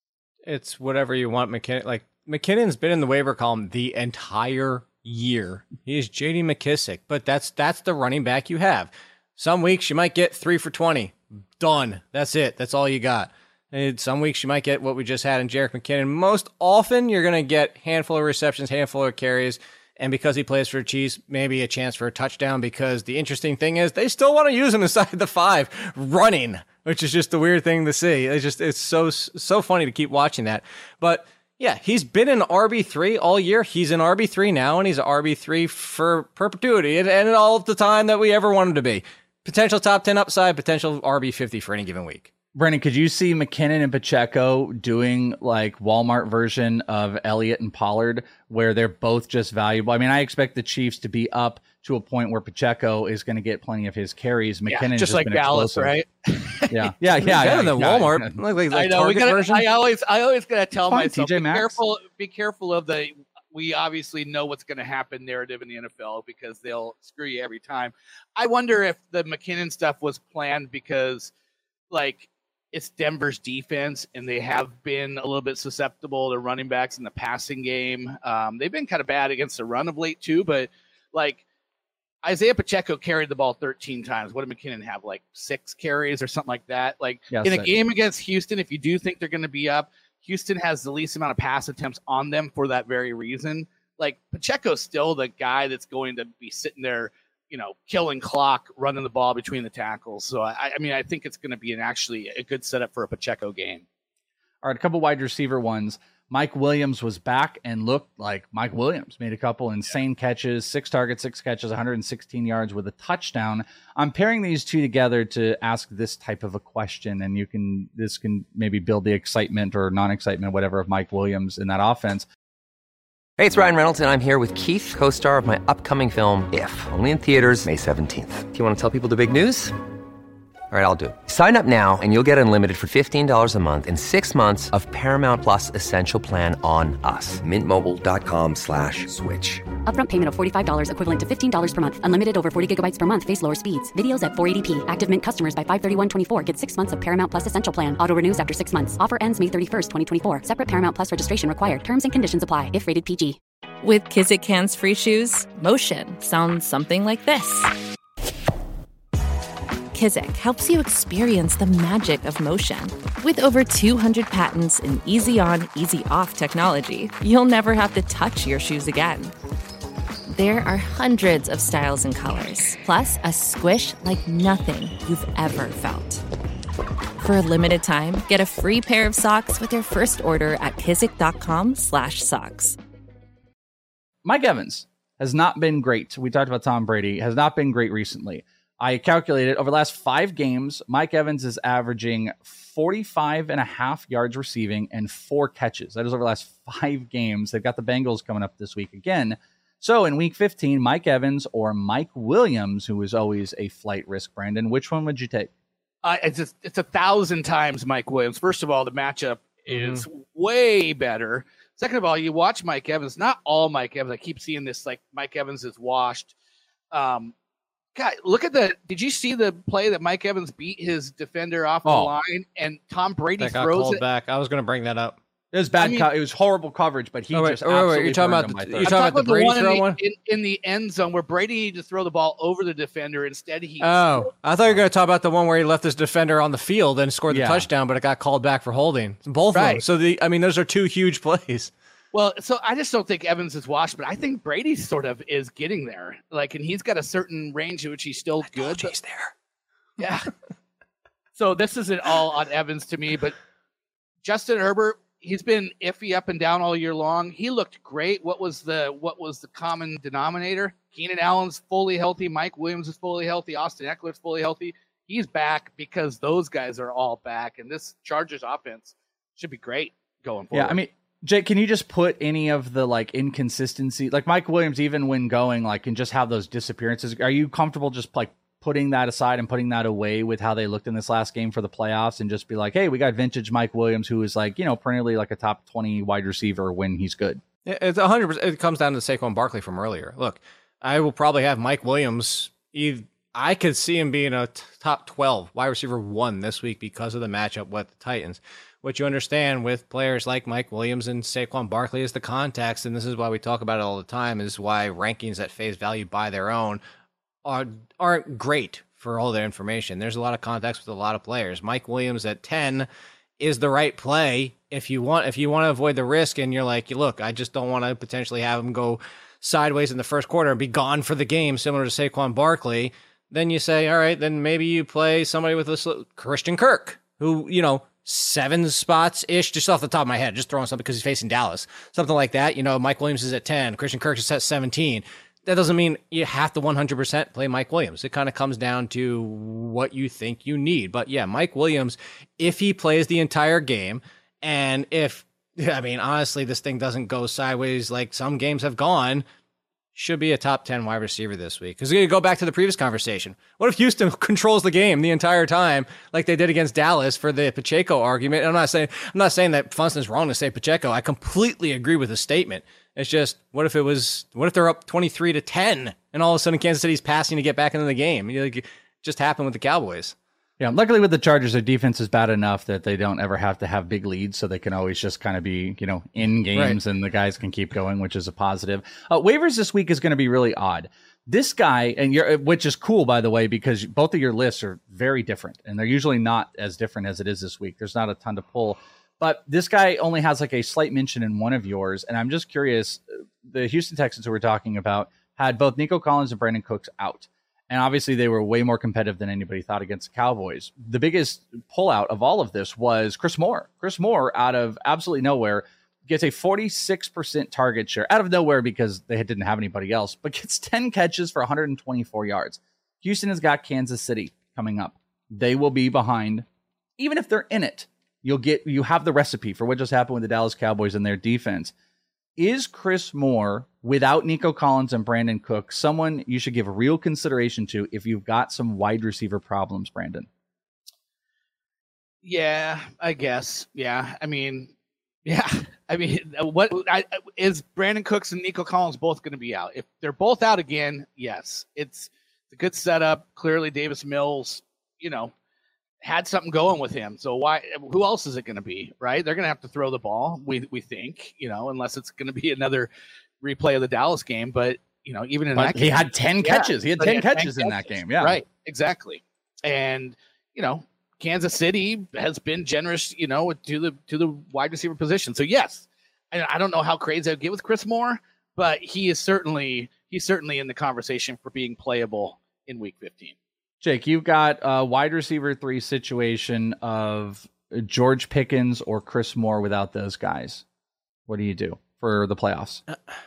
It's whatever you want. McKinnon, like McKinnon's been in the waiver column the entire year. He is J D McKissick, but that's that's the running back you have. Some weeks you might get three for twenty. Done. That's it. That's all you got. And some weeks you might get what we just had in Jerick McKinnon. Most often you're going to get handful of receptions, handful of carries, and because he plays for the Chiefs, maybe a chance for a touchdown, because the interesting thing is they still want to use him inside the five running, which is just the weird thing to see. It's just, it's so, so funny to keep watching that. But yeah, he's been an R B three all year. He's an R B three now, and he's an R B three for perpetuity and, and all the time that we ever want him to be. Potential top ten upside, potential R B fifty for any given week. Brandon, could you see McKinnon and Pacheco doing like Walmart version of Elliott and Pollard, where they're both just valuable? I mean, I expect the Chiefs to be up to a point where Pacheco is going to get plenty of his carries. McKinnon Yeah, just like been Dallas, explosive. right? Yeah, yeah, yeah. Better yeah, than yeah. Walmart. Like, like, like I know. We Target gotta, version. I always, I always gotta tell Fine, myself, T J be Maxx. careful, be careful of the. We obviously know what's going to happen narrative in the N F L because they'll screw you every time. I wonder if the McKinnon stuff was planned because, like, it's Denver's defense, and they have been a little bit susceptible to running backs in the passing game. Um, they've been kind of bad against the run of late too, but like Isaiah Pacheco carried the ball thirteen times. What did McKinnon have? Like six carries or something like that. Like Yeah, in a six. game against Houston, if you do think they're going to be up, Houston has the least amount of pass attempts on them for that very reason. Like Pacheco's still the guy that's going to be sitting there, you know, killing clock, running the ball between the tackles. So, I, I mean, I think it's going to be an actually a good setup for a Pacheco game. All right, a couple wide receiver ones. Mike Williams was back and looked like Mike Williams. Made a couple insane yeah. catches, six targets, six catches, one hundred sixteen yards with a touchdown. I'm pairing these two together to ask this type of a question, and you can this can maybe build the excitement or non-excitement, whatever, of Mike Williams in that offense. Hey, it's Ryan Reynolds, and I'm here with Keith, co-star of my upcoming film, If, only in theaters May seventeenth. Do you want to tell people the big news? All right, I'll do it. Sign up now and you'll get unlimited for fifteen dollars a month and six months of Paramount Plus Essential Plan on us. Mint Mobile dot com slash switch. Upfront payment of forty-five dollars equivalent to fifteen dollars per month. Unlimited over forty gigabytes per month. Face lower speeds. Videos at four eighty p. Active Mint customers by five thirty-one twenty-four get six months of Paramount Plus Essential Plan. Auto renews after six months. Offer ends May thirty-first, twenty twenty-four. Separate Paramount Plus registration required. Terms and conditions apply if rated P G. With Kizik Hands Free Shoes, motion sounds something like this. Kizik helps you experience the magic of motion. With over two hundred patents and easy-on, easy-off technology, you'll never have to touch your shoes again. There are hundreds of styles and colors, plus a squish like nothing you've ever felt. For a limited time, get a free pair of socks with your first order at kizik.com slash socks. Mike Evans has not been great. We talked about Tom Brady. Has not been great recently. I calculated over the last five games, Mike Evans is averaging forty-five and a half yards receiving and four catches. That is over the last five games. They've got the Bengals coming up this week again. So in week fifteen, Mike Evans or Mike Williams, who is always a flight risk, Brandon, which one would you take? Uh, it's just, it's a thousand times Mike Williams. First of all, the matchup is mm-hmm. way better. Second of all, you watch Mike Evans, not all Mike Evans. I keep seeing this, like Mike Evans is washed. Um, God, look at the, did you see the play that Mike Evans beat his defender off the oh. line and Tom Brady that got throws called it back? I was going to bring that up. It was bad. I mean, co- it was horrible coverage, but he oh, wait, just oh, wait, absolutely wait, you're talking about burned the, him you're by talking about the about Brady the one throw in the, one? in, in the end zone where Brady needed to throw the ball over the defender. Instead, he. Oh, I thought you were going to talk about the one where he left his defender on the field and scored the Yeah. touchdown, but it got called back for holding. Both Right. of them. So, the I mean, those are two huge plays. Well, so I just don't think Evans is washed, but I think Brady sort of is getting there. Like, and he's got a certain range in which he's still I good. He's there. Yeah. So this isn't all on Evans to me, but Justin Herbert, he's been iffy up and down all year long. He looked great. What was the what was the common denominator? Keenan Allen's fully healthy. Mike Williams is fully healthy. Austin Eckler's fully healthy. He's back because those guys are all back, and this Chargers offense should be great going forward. Yeah, I mean, Jake, can you just put any of the like inconsistency, like Mike Williams, even when going, like, can just have those disappearances? Are you comfortable just like putting that aside and putting that away with how they looked in this last game for the playoffs and just be like, hey, we got vintage Mike Williams, who is like, you know, perennially like a top twenty wide receiver when he's good? It's one hundred percent. It comes down to Saquon Barkley from earlier. Look, I will probably have Mike Williams. I could see him being a t- top twelve wide receiver one this week because of the matchup with the Titans. What you understand with players like Mike Williams and Saquon Barkley is the context, and this is why we talk about it all the time, is why rankings at face value by their own are, aren't great for all their information. There's a lot of context with a lot of players. Mike Williams at ten is the right play if you want if you want to avoid the risk, and you're like, look, I just don't want to potentially have him go sideways in the first quarter and be gone for the game, similar to Saquon Barkley. Then you say, all right, then maybe you play somebody with this Christian Kirk, who, you know, seven spots ish, just off the top of my head, just throwing something because he's facing Dallas, something like that. You know, Mike Williams is at ten, Christian Kirk is at seventeen. That doesn't mean you have to one hundred percent play Mike Williams. It kind of comes down to what you think you need. But yeah, Mike Williams, if he plays the entire game, and if, I mean, honestly, this thing doesn't go sideways like some games have gone, should be a top ten wide receiver this week. Because we're going to go back to the previous conversation. What if Houston controls the game the entire time like they did against Dallas for the Pacheco argument? And I'm not saying I'm not saying that Funston is wrong to say Pacheco. I completely agree with the statement. It's just, what if it was, what if they're up twenty-three to ten and all of a sudden Kansas City's passing to get back into the game? You know, like, it just happened with the Cowboys. Yeah, luckily with the Chargers, their defense is bad enough that they don't ever have to have big leads, so they can always just kind of be, you know, in games, right, and the guys can keep going, which is a positive. Uh, waivers this week is going to be really odd. This guy, and you're, which is cool, by the way, because both of your lists are very different, and they're usually not as different as it is this week. There's not a ton to pull, but this guy only has like a slight mention in one of yours, and I'm just curious. The Houston Texans, who we're talking about, had both Nico Collins and Brandon Cooks out. And obviously they were way more competitive than anybody thought against the Cowboys. The biggest pullout of all of this was Chris Moore. Chris Moore, out of absolutely nowhere, gets a forty-six percent target share. Out of nowhere because they didn't have anybody else, but gets ten catches for one hundred twenty-four yards. Houston has got Kansas City coming up. They will be behind. Even if they're in it, you'll get you have the recipe for what just happened with the Dallas Cowboys and their defense. Is Chris Moore, without Nico Collins and Brandon Cook, someone you should give real consideration to if you've got some wide receiver problems, Brandon? Yeah, I guess. Yeah, I mean, yeah, I mean, what I, is Brandon Cooks and Nico Collins both going to be out? If they're both out again, yes, it's, it's a good setup. Clearly, Davis Mills, you know, had something going with him. So why? Who else is it going to be? Right? They're going to have to throw the ball. We we think, you know, unless it's going to be another replay of the Dallas game. But you know, even in but that, he game, had ten yeah, catches. He had ten he had catches ten in catches. that game. Yeah, right. Exactly. And you know, Kansas City has been generous, you know, to the to the wide receiver position. So yes, and I don't know how crazy I'd get with Chris Moore, but he is certainly he's certainly in the conversation for being playable in Week fifteen. Jake, you've got a wide receiver three situation of George Pickens or Chris Moore without those guys. What do you do for the playoffs?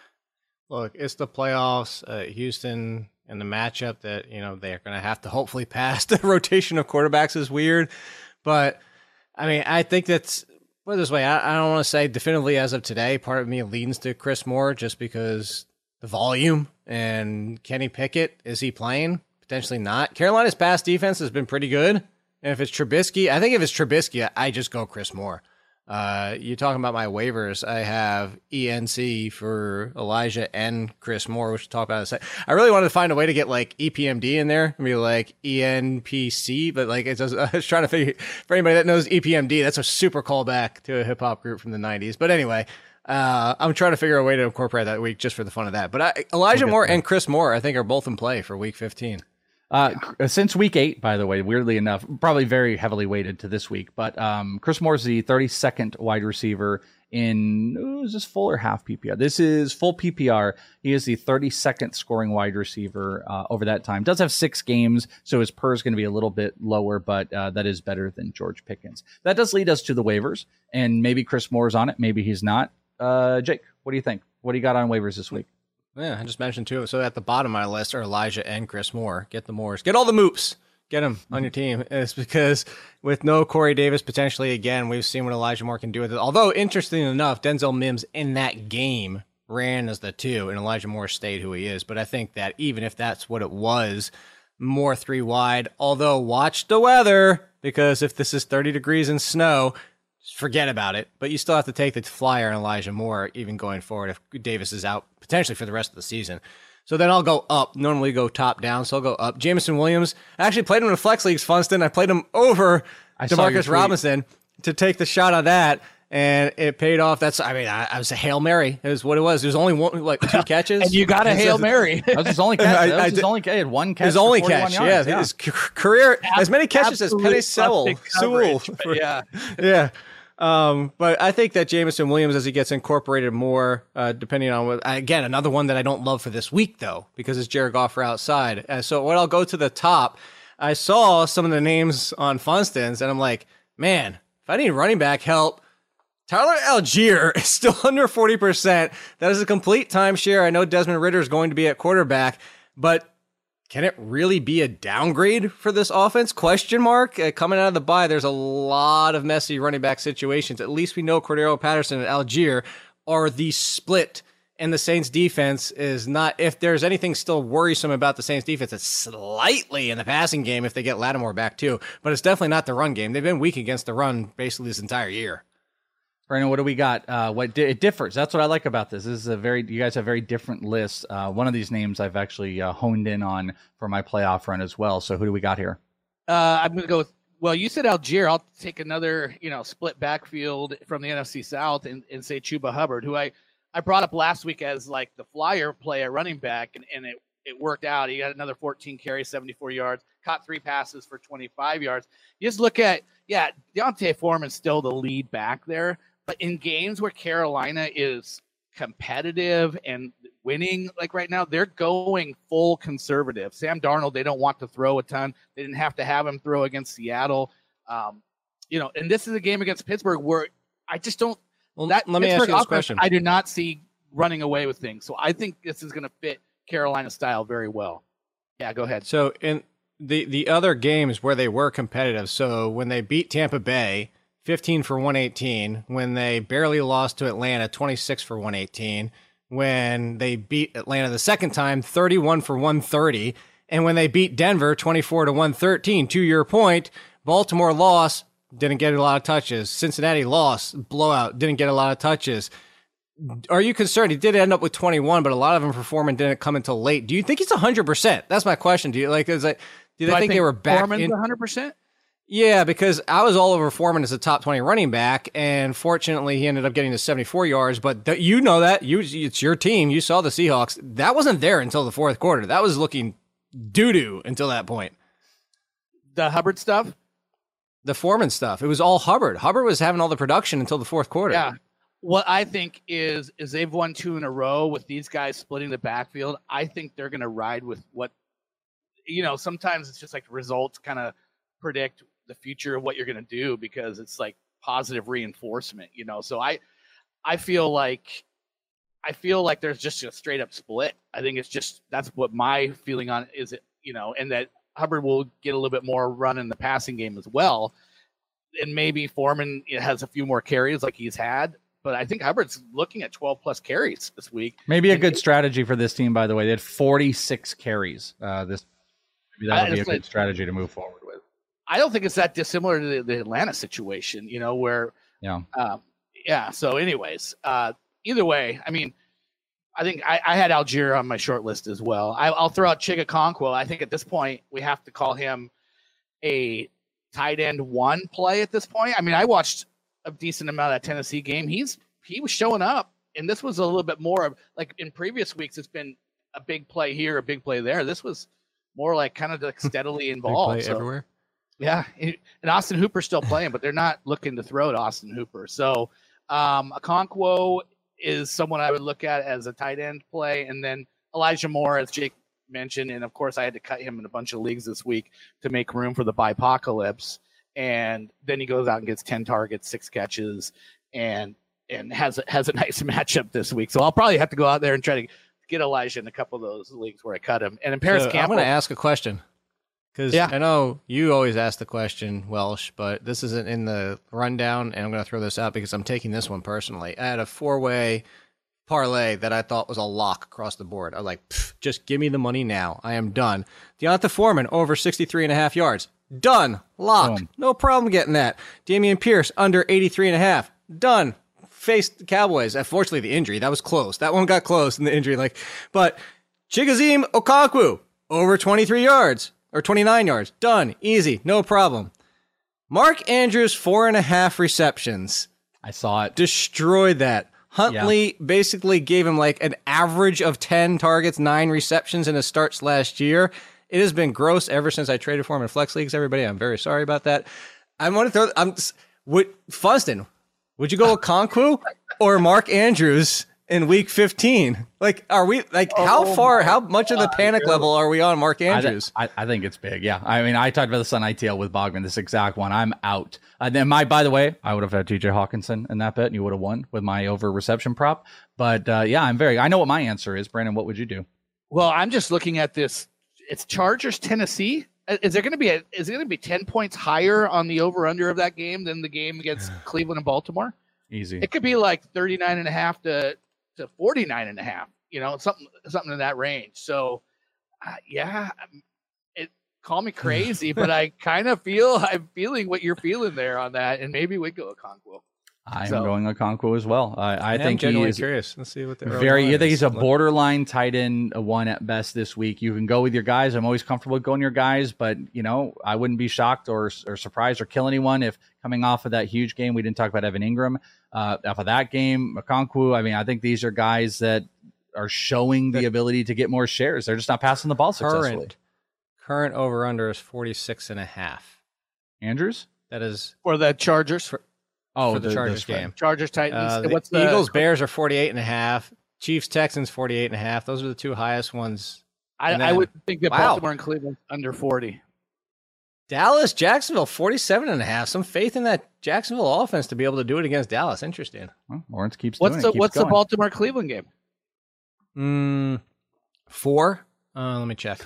Look, it's the playoffs. Uh, Houston and the matchup that, you know, they're going to have to hopefully pass. The rotation of quarterbacks is weird. But, I mean, I think that's, put it this way, I, I don't want to say definitively as of today, part of me leans to Chris Moore just because the volume and Kenny Pickett, is he playing? Potentially not. Carolina's pass defense has been pretty good. And if it's Trubisky, I think if it's Trubisky, I just go Chris Moore. Uh, you're talking about my waivers. I have E N C for Elijah and Chris Moore, which we'll talk about in a second. I really wanted to find a way to get like E P M D in there and be like E N P C, but like it's, I was trying to figure, for anybody that knows E P M D, that's a super callback to a hip hop group from the nineties. But anyway, uh, I'm trying to figure a way to incorporate that week just for the fun of that. But I, Elijah Moore and Chris Moore, I think, are both in play for week fifteen. Uh, since week eight, by the way, weirdly enough, probably very heavily weighted to this week, but um, Chris Moore's the thirty-second wide receiver in, oh, is this full or half P P R? This is full P P R. He is the thirty-second scoring wide receiver uh, over that time. Does have six games, so his per is going to be a little bit lower, but uh, that is better than George Pickens. That does lead us to the waivers, and maybe Chris Moore's on it, maybe he's not. Uh, Jake, what do you think? What do you got on waivers this week? Yeah, I just mentioned two. So at the bottom of my list are Elijah and Chris Moore. Get the Moores. Get all the moops. Get them on your team. It's because with no Corey Davis potentially again, we've seen what Elijah Moore can do with it. Although, interesting enough, Denzel Mims in that game ran as the two, and Elijah Moore stayed who he is. But I think that even if that's what it was, Moore three wide. Although, watch the weather, because if this is thirty degrees and snow, forget about it. But you still have to take the flyer on Elijah Moore, even going forward, if Davis is out potentially for the rest of the season. So then I'll go up. Normally go top down, so I'll go up. Jameson Williams. I actually played him in Flex Leagues, Funston. I played him over DeMarcus Robinson to take the shot on that, and it paid off. That's, I mean, I, I was a Hail Mary. It was what it was. There's only one, like two catches. And you got a Hail Mary. That was his only catch. That was I, I his only catch. He had one catch. His only catch, yards. yeah. yeah. His career, as many catches as Penny Sewell. Sewell. Yeah. Yeah. Um, but I think that Jameson Williams, as he gets incorporated more, uh, depending on what, again, another one that I don't love for this week, though, because it's Jared Goff for outside. Uh, so what I'll go to the top, I saw some of the names on Funston's, and I'm like, man, if I need running back help, Tyler Algier is still under forty percent. That is a complete timeshare. I know Desmond Ridder is going to be at quarterback, but can it really be a downgrade for this offense? Question mark. Uh, coming out of the bye, there's a lot of messy running back situations. At least we know Cordero Patterson and Algier are the split, and the Saints defense is not. If there's anything still worrisome about the Saints defense, it's slightly in the passing game if they get Lattimore back too, but it's definitely not the run game. They've been weak against the run basically this entire year. Brandon, what do we got? Uh, what di- it differs. That's what I like about this. This is a very, you guys have very different lists. Uh, one of these names I've actually uh, honed in on for my playoff run as well. So who do we got here? Uh, I'm going to go with, well, you said Algier. I'll take another, you know, split backfield from the N F C South and, and say Chuba Hubbard, who I, I brought up last week as like the flyer play at running back, and, and it, it worked out. He got another fourteen carries, seventy-four yards, caught three passes for twenty-five yards. You just look at, yeah, Deontay Foreman's still the lead back there. But in games where Carolina is competitive and winning, like right now, they're going full conservative. Sam Darnold, they don't want to throw a ton. They didn't have to have him throw against Seattle. Um, you know, and this is a game against Pittsburgh where I just don't. Well, that let me Pittsburgh ask you this offense, question. I do not see running away with things. So I think this is going to fit Carolina style very well. Yeah, go ahead. So in the the other games where they were competitive, so when they beat Tampa Bay, fifteen for one eighteen, when they barely lost to Atlanta, twenty-six for one eighteen, when they beat Atlanta the second time, thirty-one for one thirty, and when they beat Denver, twenty-four to one thirteen. To your point, Baltimore lost didn't get a lot of touches. Cincinnati lost, blowout, didn't get a lot of touches. Are you concerned? He did end up with twenty-one, but a lot of them for Foreman didn't come until late. Do you think he's one hundred percent? That's my question. Do you like? Is it? Do they Do I think, think they were back Foreman's in? one hundred percent? Yeah, because I was all over Foreman as a top twenty running back, and fortunately he ended up getting to seventy-four yards. But th- you know that. You, it's your team. You saw the Seahawks. That wasn't there until the fourth quarter. That was looking doo-doo until that point. The Hubbard stuff? The Foreman stuff. It was all Hubbard. Hubbard was having all the production until the fourth quarter. Yeah. What I think is is they've won two in a row with these guys splitting the backfield. I think they're going to ride with what, you know, sometimes it's just like results kind of predict the future of what you're going to do because it's like positive reinforcement, you know? So I, I feel like, I feel like there's just a straight up split. I think it's just, that's what my feeling on is it, you know, and that Hubbard will get a little bit more run in the passing game as well. And maybe Foreman has a few more carries like he's had. But I think Hubbard's looking at twelve plus carries this week. Maybe a and good it, strategy for this team, by the way. They had forty-six carries. Uh, this maybe that would be a good strategy to move forward with. I don't think it's that dissimilar to the, the Atlanta situation, you know, where yeah, um, yeah. So, anyways, uh, either way, I mean, I think I, I had Algier on my short list as well. I, I'll throw out Chig Okonkwo. I think at this point we have to call him a tight end one play at this point. I mean, I watched a decent amount of that Tennessee game. He's he was showing up, and this was a little bit more of like in previous weeks. It's been a big play here, a big play there. This was more like kind of like steadily involved. Big play so, everywhere. Yeah, and Austin Hooper's still playing, but they're not looking to throw to Austin Hooper. So um, Okonkwo is someone I would look at as a tight end play, and then Elijah Moore, as Jake mentioned, and of course I had to cut him in a bunch of leagues this week to make room for the bipocalypse. And then he goes out and gets ten targets, six catches, and and has a, has a nice matchup this week. So I'll probably have to go out there and try to get Elijah in a couple of those leagues where I cut him. And in Paris so Campbell, I'm going to ask a question because yeah. I know you always ask the question, Welsh, but this isn't in the rundown, and I'm going to throw this out because I'm taking this one personally. I had a four-way parlay that I thought was a lock across the board. I was like, just give me the money now. I am done. Deonta Foreman over sixty-three and a half yards. Done. Locked. Boom. No problem getting that. Dameon Pierce under eighty-three and a half. Done. Faced the Cowboys. Unfortunately, the injury. That was close. That one got close in the injury. Like, but Chigoziem Okonkwo over twenty-three yards or twenty-nine yards. Done. Easy. No problem. Mark Andrews, four and a half receptions. I saw it. Destroyed that. Huntley yeah. basically gave him like an average of ten targets, nine receptions in his starts last year. It has been gross ever since I traded for him in flex leagues. Everybody, I'm very sorry about that. I want to throw. I'm would Funston. Would you go with Okonkwo or Mark Andrews in week fifteen? Like, are we like oh, how far? How much of the panic God, level are we on Mark Andrews? I, th- I, I think it's big. Yeah, I mean, I talked about this on I T L with Bogman. This exact one. I'm out. And then my, by the way, I would have had T J Hawkinson in that bet, and you would have won with my over reception prop. But uh, yeah, I'm very. I know what my answer is. Brandon, what would you do? Well, I'm just looking at this. It's Chargers, Tennessee. Is there going to be a, is it going to be ten points higher on the over under of that game than the game against Cleveland and Baltimore? Easy. It could be like thirty-nine and a half to, to forty-nine and a half, you know, something, something in that range. So uh, yeah, it call me crazy, but I kind of feel, I'm feeling what you're feeling there on that. And maybe we go Okonkwo. I'm so, going Okonkwo as well. I, I yeah, think I'm he is curious. Let's see what the very. I think he's a borderline tight end one at best this week. You can go with your guys. I'm always comfortable with going your guys, but you know I wouldn't be shocked or or surprised or kill anyone if coming off of that huge game. We didn't talk about Evan Ingram. Uh, off of that game, Okonkwo. I mean, I think these are guys that are showing the ability to get more shares. They're just not passing the ball successfully. Current, current over under is forty-six and a half. Andrews, that is for the Chargers. For, Oh, for the, the Chargers the game. Chargers, Titans. Uh, the What's the Eagles, Bears are forty-eight and a half. Chiefs, Texans, forty-eight and a half. Those are the two highest ones. I, then, I would think that wow. Baltimore and Cleveland under forty. Dallas, Jacksonville, forty-seven and a half. Some faith in that Jacksonville offense to be able to do it against Dallas. Interesting. Well, Lawrence keeps what's doing the, it. Keeps what's going. the Baltimore Cleveland game? Mm, four. Uh, let me check.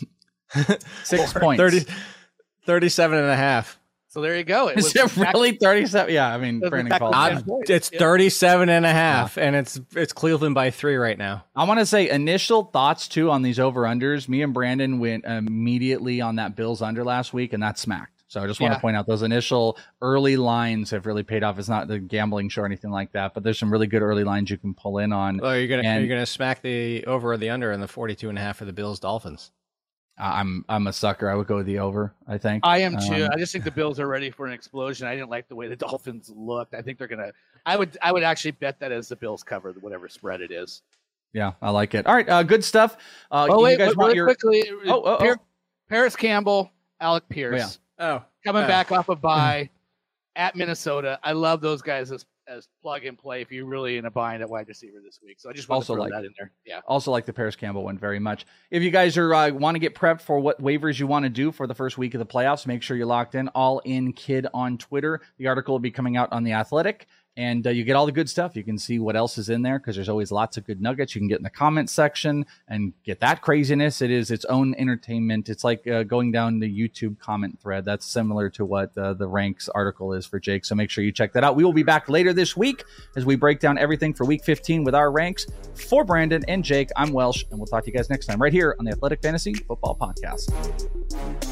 Six four. points. thirty, thirty-seven and a half. So there you go. It Is it really thirty-seven? Yeah, I mean, Brandon called it. It's yeah. thirty-seven and a half, yeah. and it's it's Cleveland by three right now. I want to say initial thoughts, too, on these over-unders. Me and Brandon went immediately on that Bills under last week, and that smacked. So I just want Yeah. to point out those initial early lines have really paid off. It's not the gambling show or anything like that, but there's some really good early lines you can pull in on. Well, you're gonna And- you're gonna smack the over or the under in the forty-two and a half for the Bills Dolphins. I'm I'm a sucker. I would go with the over, I think. I am too. Um, I just think the Bills are ready for an explosion. I didn't like the way the Dolphins looked. I think they're gonna. I would. I would actually bet that as the Bills cover whatever spread it is. Yeah, I like it. All right, uh, good stuff. Uh, oh you wait, guys wait, want really your quickly. Oh, oh, Par- oh. Paris Campbell, Alec Pierce, Oh, coming uh, back off a bye at Minnesota. I love those guys as as plug and play. If you're really in a bind at wide receiver this week, so I just want Also to throw like- that in there. Yeah. Also like the Paris Campbell one very much. If you guys are uh, want to get prepped for what waivers you want to do for the first week of the playoffs, make sure you're locked in. All In Kid on Twitter. The article will be coming out on The Athletic, and uh, you get all the good stuff. You can see what else is in there because there's always lots of good nuggets. You can get in the comments section and get that craziness. It is its own entertainment. It's like uh, going down the YouTube comment thread. That's similar to what uh, the Ranks article is for Jake. So make sure you check that out. We will be back later this week as we break down everything for week fifteen with our ranks. For Brandon and Jake, I'm Welsh, and we'll talk to you guys next time right here on the Athletic Fantasy Football Podcast.